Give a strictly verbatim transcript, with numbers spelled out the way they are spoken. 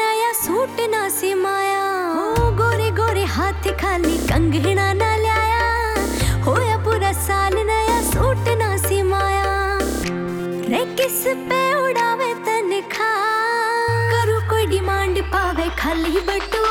नया सूट ना सिमाया, हो गोरे गोरे हाथ खाली कंगना ना लाया, होया पूरा साल नया सूट ना सिमाया। रे किस पे उड़ावे तनखा, करूँ कोई डिमांड पावे खाली बटुआ।